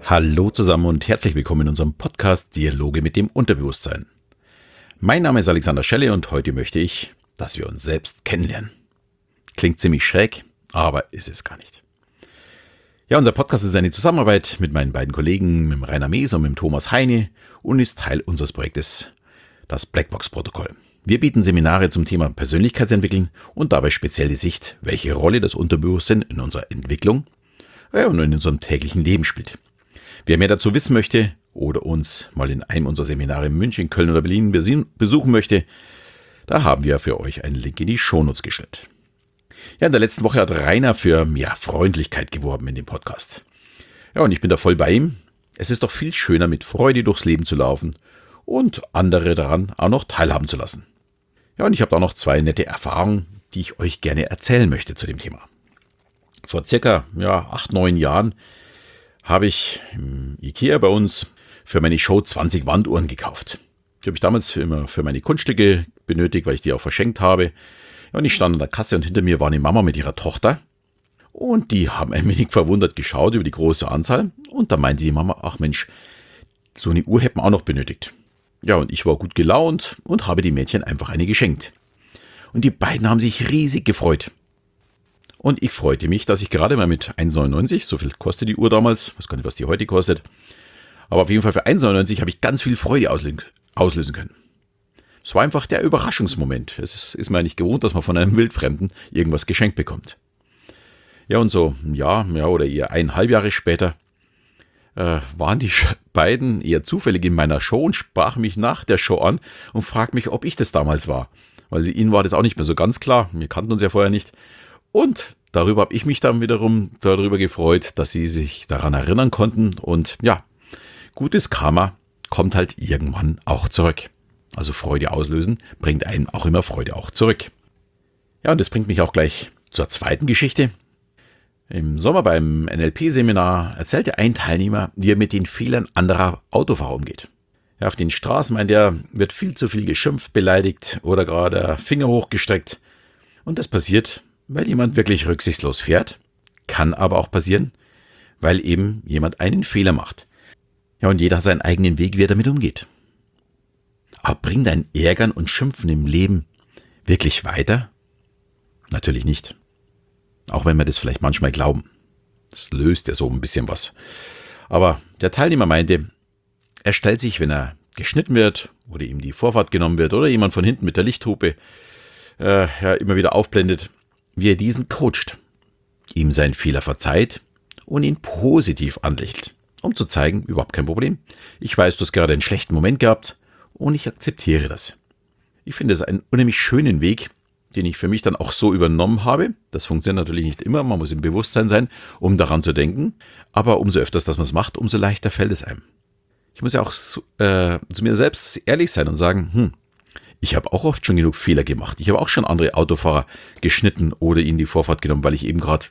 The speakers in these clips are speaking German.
Hallo zusammen und herzlich willkommen in unserem Podcast Dialoge mit dem Unterbewusstsein. Mein Name ist Alexander Schelle und heute möchte ich, dass wir uns selbst kennenlernen. Klingt ziemlich schräg, aber ist es gar nicht. Ja, unser Podcast ist eine Zusammenarbeit mit meinen beiden Kollegen, mit dem Rainer Mees und mit dem Thomas Heine und ist Teil unseres Projektes, das Blackbox-Protokoll. Wir bieten Seminare zum Thema Persönlichkeitsentwickeln und dabei speziell die Sicht, welche Rolle das Unterbewusstsein in unserer Entwicklung und in unserem täglichen Leben spielt. Wer mehr dazu wissen möchte oder uns mal in einem unserer Seminare in München, Köln oder Berlin besuchen möchte, da haben wir für euch einen Link in die Shownotes gestellt. Ja, in der letzten Woche hat Rainer für mehr Freundlichkeit geworben in dem Podcast. Ja, und ich bin da voll bei ihm. Es ist doch viel schöner, mit Freude durchs Leben zu laufen und andere daran auch noch teilhaben zu lassen. Ja, und ich habe da noch 2 nette Erfahrungen, die ich euch gerne erzählen möchte zu dem Thema. Vor circa 8-9 Jahren habe ich im Ikea bei uns für meine Show 20 Wanduhren gekauft. Die habe ich damals immer für meine Kunststücke benötigt, weil ich die auch verschenkt habe. Ja, und ich stand an der Kasse und hinter mir war eine Mama mit ihrer Tochter. Und die haben ein wenig verwundert geschaut über die große Anzahl. Und da meinte die Mama, ach Mensch, so eine Uhr hätten wir auch noch benötigt. Ja, und ich war gut gelaunt und habe die Mädchen einfach eine geschenkt. Und die beiden haben sich riesig gefreut. Und ich freute mich, dass ich gerade mal mit 1,99, so viel kostet die Uhr damals, ich weiß gar nicht, was die heute kostet, aber auf jeden Fall für 1,99 habe ich ganz viel Freude auslösen können. Es war einfach der Überraschungsmoment. Es ist mir nicht gewohnt, dass man von einem Wildfremden irgendwas geschenkt bekommt. Ja, und so ein Jahr oder eher 1,5 Jahre später waren die beiden eher zufällig in meiner Show und sprachen mich nach der Show an und fragten mich, ob ich das damals war. Weil ihnen war das auch nicht mehr so ganz klar. Wir kannten uns ja vorher nicht. Und darüber habe ich mich dann wiederum darüber gefreut, dass sie sich daran erinnern konnten. Und ja, gutes Karma kommt halt irgendwann auch zurück. Also Freude auslösen bringt einem auch immer Freude auch zurück. Ja, und das bringt mich auch gleich zur zweiten Geschichte. Im Sommer beim NLP-Seminar erzählte ein Teilnehmer, wie er mit den Fehlern anderer Autofahrer umgeht. Ja, auf den Straßen, meint er, wird viel zu viel geschimpft, beleidigt oder gerade Finger hochgestreckt. Und das passiert, weil jemand wirklich rücksichtslos fährt, kann aber auch passieren, weil eben jemand einen Fehler macht. Ja, und jeder hat seinen eigenen Weg, wie er damit umgeht. Aber bringt ein Ärgern und Schimpfen im Leben wirklich weiter? Natürlich nicht. Auch wenn wir das vielleicht manchmal glauben. Das löst ja so ein bisschen was. Aber der Teilnehmer meinte, er stellt sich, wenn er geschnitten wird oder ihm die Vorfahrt genommen wird oder jemand von hinten mit der Lichthupe immer wieder aufblendet, wie er diesen coacht, ihm seinen Fehler verzeiht und ihn positiv anlächelt, um zu zeigen, überhaupt kein Problem. Ich weiß, du hast gerade einen schlechten Moment gehabt und ich akzeptiere das. Ich finde es einen unheimlich schönen Weg, den ich für mich dann auch so übernommen habe. Das funktioniert natürlich nicht immer, man muss im Bewusstsein sein, um daran zu denken, aber umso öfters, dass man es macht, umso leichter fällt es einem. Ich muss ja auch zu mir selbst ehrlich sein und sagen, ich habe auch oft schon genug Fehler gemacht. Ich habe auch schon andere Autofahrer geschnitten oder ihnen die Vorfahrt genommen, weil ich eben gerade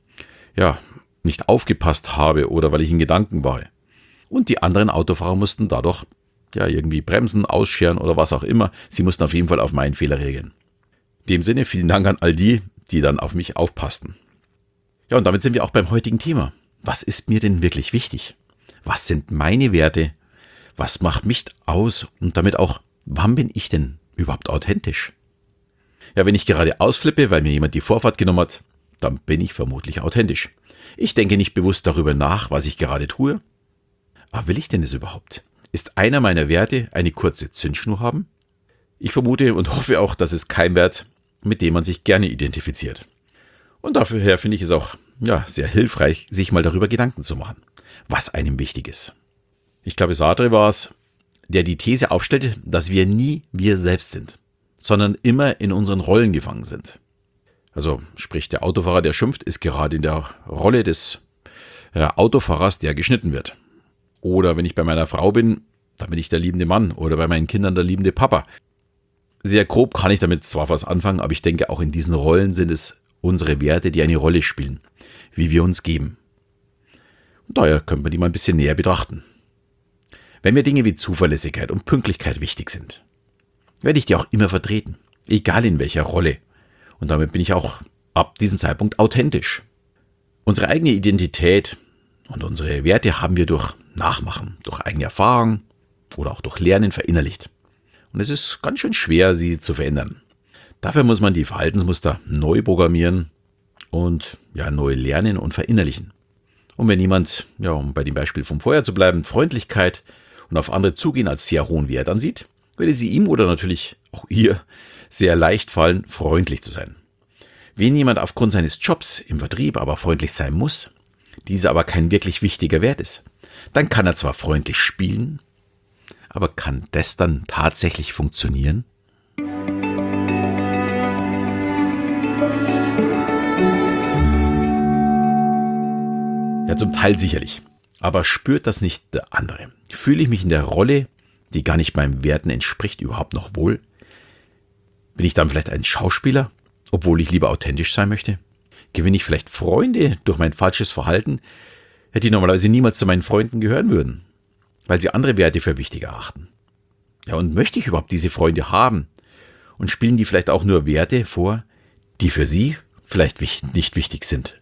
nicht aufgepasst habe oder weil ich in Gedanken war. Und die anderen Autofahrer mussten dadurch irgendwie bremsen, ausscheren oder was auch immer. Sie mussten auf jeden Fall auf meinen Fehler reagieren. In dem Sinne vielen Dank an all die, die dann auf mich aufpassten. Ja, und damit sind wir auch beim heutigen Thema. Was ist mir denn wirklich wichtig? Was sind meine Werte? Was macht mich aus? Und damit auch, wann bin ich denn überhaupt authentisch? Ja, wenn ich gerade ausflippe, weil mir jemand die Vorfahrt genommen hat, dann bin ich vermutlich authentisch. Ich denke nicht bewusst darüber nach, was ich gerade tue. Aber will ich denn das überhaupt? Ist einer meiner Werte eine kurze Zündschnur haben? Ich vermute und hoffe auch, dass es kein Wert, mit dem man sich gerne identifiziert. Und daher finde ich es auch sehr hilfreich, sich mal darüber Gedanken zu machen, was einem wichtig ist. Ich glaube, Sartre war es, der die These aufstellte, dass wir nie wir selbst sind, sondern immer in unseren Rollen gefangen sind. Also sprich, der Autofahrer, der schimpft, ist gerade in der Rolle des Autofahrers, der geschnitten wird. Oder wenn ich bei meiner Frau bin, dann bin ich der liebende Mann oder bei meinen Kindern der liebende Papa. Sehr grob kann ich damit zwar was anfangen, aber ich denke, auch in diesen Rollen sind es unsere Werte, die eine Rolle spielen, wie wir uns geben. Und daher könnte man die mal ein bisschen näher betrachten. Wenn mir Dinge wie Zuverlässigkeit und Pünktlichkeit wichtig sind, werde ich die auch immer vertreten, egal in welcher Rolle. Und damit bin ich auch ab diesem Zeitpunkt authentisch. Unsere eigene Identität Und unsere Werte haben wir durch Nachmachen, durch eigene Erfahrung oder auch durch Lernen verinnerlicht. Und es ist ganz schön schwer, sie zu verändern. Dafür muss man die Verhaltensmuster neu programmieren und neu lernen und verinnerlichen. Und wenn jemand, um bei dem Beispiel vom Vorher zu bleiben, Freundlichkeit und auf andere zugehen als sehr hohen Wert ansieht, würde sie ihm oder natürlich auch ihr sehr leicht fallen, freundlich zu sein. Wenn jemand aufgrund seines Jobs im Vertrieb aber freundlich sein muss, dieser aber kein wirklich wichtiger Wert ist, dann kann er zwar freundlich spielen, aber kann das dann tatsächlich funktionieren? Ja, zum Teil sicherlich. Aber spürt das nicht der andere? Fühle ich mich in der Rolle, die gar nicht meinen Werten entspricht, überhaupt noch wohl? Bin ich dann vielleicht ein Schauspieler, obwohl ich lieber authentisch sein möchte? Gewinne ich vielleicht Freunde durch mein falsches Verhalten, die normalerweise niemals zu meinen Freunden gehören würden, weil sie andere Werte für wichtig erachten? Ja, und möchte ich überhaupt diese Freunde haben? Und spielen die vielleicht auch nur Werte vor, die für sie vielleicht nicht wichtig sind?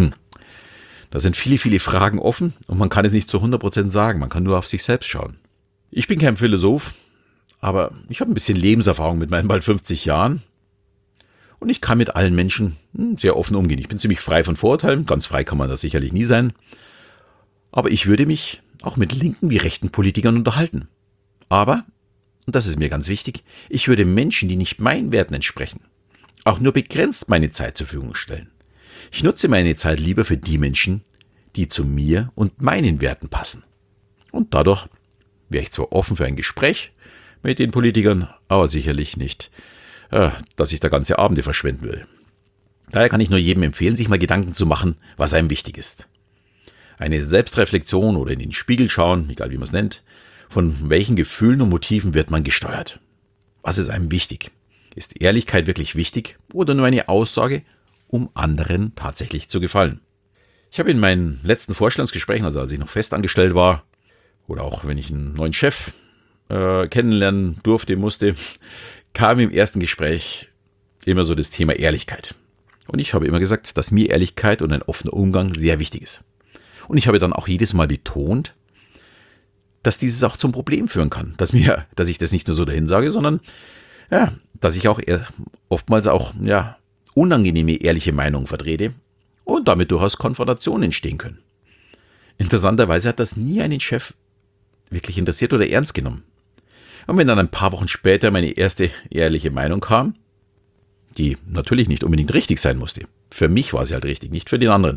Da sind viele, viele Fragen offen und man kann es nicht zu 100% sagen. Man kann nur auf sich selbst schauen. Ich bin kein Philosoph, aber ich habe ein bisschen Lebenserfahrung mit meinen bald 50 Jahren. Und ich kann mit allen Menschen sehr offen umgehen. Ich bin ziemlich frei von Vorurteilen. Ganz frei kann man das sicherlich nie sein. Aber ich würde mich auch mit linken wie rechten Politikern unterhalten. Aber, und das ist mir ganz wichtig, ich würde Menschen, die nicht meinen Werten entsprechen, auch nur begrenzt meine Zeit zur Verfügung stellen. Ich nutze meine Zeit lieber für die Menschen, die zu mir und meinen Werten passen. Und dadurch wäre ich zwar offen für ein Gespräch mit den Politikern, aber sicherlich nicht, dass ich da ganze Abende verschwenden will. Daher kann ich nur jedem empfehlen, sich mal Gedanken zu machen, was einem wichtig ist. Eine Selbstreflexion oder in den Spiegel schauen, egal wie man es nennt, von welchen Gefühlen und Motiven wird man gesteuert? Was ist einem wichtig? Ist Ehrlichkeit wirklich wichtig oder nur eine Aussage, um anderen tatsächlich zu gefallen? Ich habe in meinen letzten Vorstellungsgesprächen, also als ich noch festangestellt war, oder auch wenn ich einen neuen Chef kennenlernen durfte, musste, kam im ersten Gespräch immer so das Thema Ehrlichkeit. Und ich habe immer gesagt, dass mir Ehrlichkeit und ein offener Umgang sehr wichtig ist. Und ich habe dann auch jedes Mal betont, dass dieses auch zum Problem führen kann. Dass ich das nicht nur so dahin sage, sondern dass ich auch oftmals auch unangenehme, ehrliche Meinungen vertrete und damit durchaus Konfrontationen entstehen können. Interessanterweise hat das nie einen Chef wirklich interessiert oder ernst genommen. Und wenn dann ein paar Wochen später meine erste ehrliche Meinung kam, die natürlich nicht unbedingt richtig sein musste, für mich war sie halt richtig, nicht für den anderen,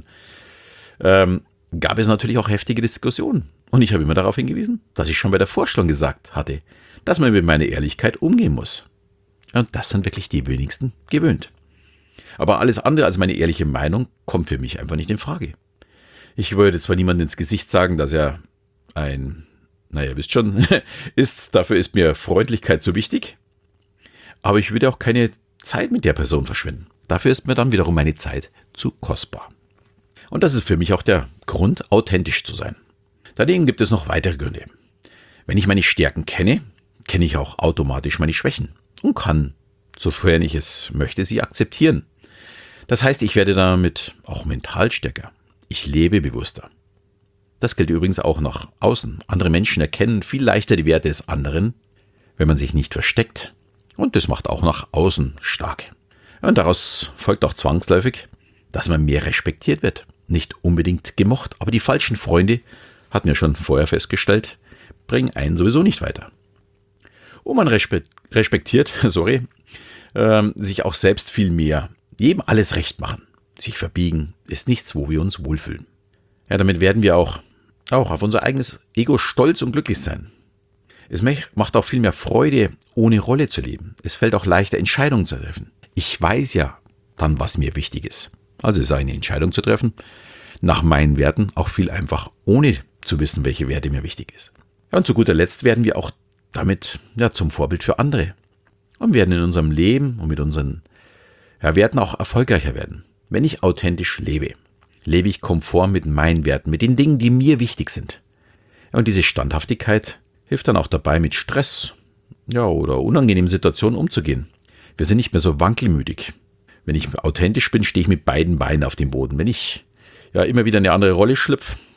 gab es natürlich auch heftige Diskussionen. Und ich habe immer darauf hingewiesen, dass ich schon bei der Vorstellung gesagt hatte, dass man mit meiner Ehrlichkeit umgehen muss. Und das sind wirklich die wenigsten gewöhnt. Aber alles andere als meine ehrliche Meinung kommt für mich einfach nicht in Frage. Ich würde zwar niemandem ins Gesicht sagen, dass er ihr wisst schon, dafür ist mir Freundlichkeit zu wichtig, aber ich würde auch keine Zeit mit der Person verschwenden. Dafür ist mir dann wiederum meine Zeit zu kostbar. Und das ist für mich auch der Grund, authentisch zu sein. Daneben gibt es noch weitere Gründe. Wenn ich meine Stärken kenne, kenne ich auch automatisch meine Schwächen und kann, sofern ich es möchte, sie akzeptieren. Das heißt, ich werde damit auch mental stärker. Ich lebe bewusster. Das gilt übrigens auch nach außen. Andere Menschen erkennen viel leichter die Werte des anderen, wenn man sich nicht versteckt. Und das macht auch nach außen stark. Und daraus folgt auch zwangsläufig, dass man mehr respektiert wird. Nicht unbedingt gemocht, aber die falschen Freunde, hatten wir schon vorher festgestellt, bringen einen sowieso nicht weiter. Und man respektiert, sich auch selbst viel mehr. Jedem alles recht machen. Sich verbiegen ist nichts, wo wir uns wohlfühlen. Ja, damit werden wir auch auf unser eigenes Ego stolz und glücklich sein. Es macht auch viel mehr Freude, ohne Rolle zu leben. Es fällt auch leichter, Entscheidungen zu treffen. Ich weiß ja dann, was mir wichtig ist. Also ist eine Entscheidung zu treffen, nach meinen Werten auch viel einfach, ohne zu wissen, welche Werte mir wichtig ist. Ja, und zu guter Letzt werden wir auch damit zum Vorbild für andere. Und werden in unserem Leben und mit unseren Werten auch erfolgreicher werden. Wenn ich authentisch lebe, lebe ich konform mit meinen Werten, mit den Dingen, die mir wichtig sind. Und diese Standhaftigkeit hilft dann auch dabei, mit Stress oder unangenehmen Situationen umzugehen. Wir sind nicht mehr so wankelmütig. Wenn ich authentisch bin, stehe ich mit beiden Beinen auf dem Boden. Wenn ich immer wieder eine andere Rolle schlüpfe,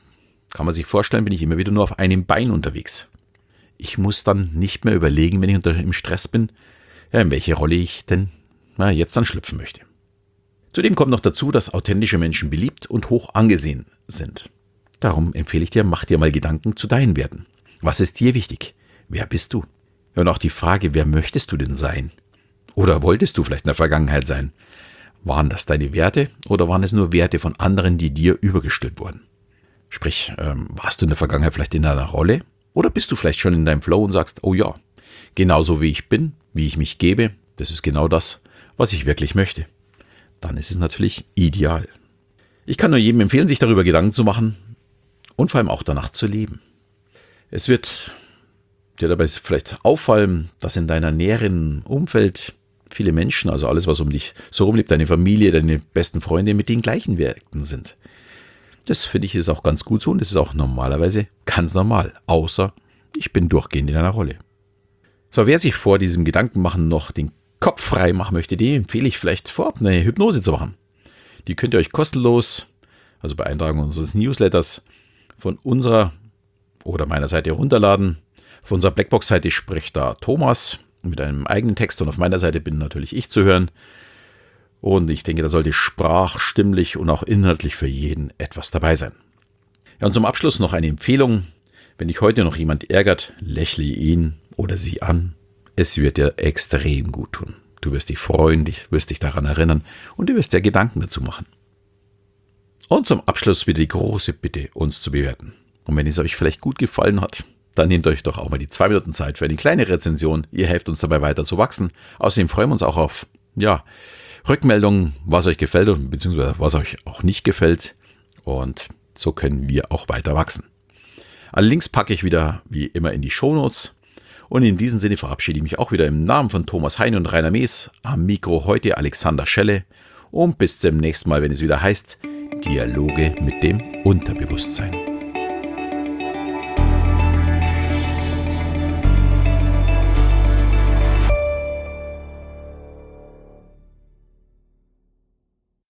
kann man sich vorstellen, bin ich immer wieder nur auf einem Bein unterwegs. Ich muss dann nicht mehr überlegen, wenn ich im Stress bin, ja, in welche Rolle ich denn jetzt dann schlüpfen möchte. Zudem kommt noch dazu, dass authentische Menschen beliebt und hoch angesehen sind. Darum empfehle ich dir, mach dir mal Gedanken zu deinen Werten. Was ist dir wichtig? Wer bist du? Ja, und auch die Frage, wer möchtest du denn sein? Oder wolltest du vielleicht in der Vergangenheit sein? Waren das deine Werte oder waren es nur Werte von anderen, die dir übergestülpt wurden? Sprich, warst du in der Vergangenheit vielleicht in einer Rolle? Oder bist du vielleicht schon in deinem Flow und sagst, oh ja, genauso wie ich bin, wie ich mich gebe, das ist genau das, was ich wirklich möchte. Dann ist es natürlich ideal. Ich kann nur jedem empfehlen, sich darüber Gedanken zu machen und vor allem auch danach zu leben. Es wird dir dabei vielleicht auffallen, dass in deiner näheren Umfeld viele Menschen, also alles, was um dich so rumlebt, deine Familie, deine besten Freunde, mit den gleichen Werten sind. Das finde ich ist auch ganz gut so und das ist auch normalerweise ganz normal, außer ich bin durchgehend in einer Rolle. So, wer sich vor diesem Gedankenmachen noch den Kopf frei machen möchte, dem empfehle ich vielleicht vorab eine Hypnose zu machen. Die könnt ihr euch kostenlos, also bei Eintragung unseres Newsletters, von unserer oder meiner Seite herunterladen. Auf unserer Blackbox-Seite spricht da Thomas mit einem eigenen Text und auf meiner Seite bin natürlich ich zu hören. Und ich denke, da sollte sprachstimmlich und auch inhaltlich für jeden etwas dabei sein. Ja, und zum Abschluss noch eine Empfehlung. Wenn dich heute noch jemand ärgert, lächle ihn oder sie an. Es wird dir extrem gut tun. Du wirst dich freuen, wirst dich daran erinnern und du wirst dir Gedanken dazu machen. Und zum Abschluss wieder die große Bitte, uns zu bewerten. Und wenn es euch vielleicht gut gefallen hat, dann nehmt euch doch auch mal die 2 Minuten Zeit für eine kleine Rezension. Ihr helft uns dabei weiter zu wachsen. Außerdem freuen wir uns auch auf Rückmeldungen, was euch gefällt und beziehungsweise was euch auch nicht gefällt. Und so können wir auch weiter wachsen. Alle Links packe ich wieder wie immer in die Shownotes. Und in diesem Sinne verabschiede ich mich auch wieder im Namen von Thomas Heine und Rainer Mees. Am Mikro heute Alexander Schelle. Und bis zum nächsten Mal, wenn es wieder heißt, Dialoge mit dem Unterbewusstsein.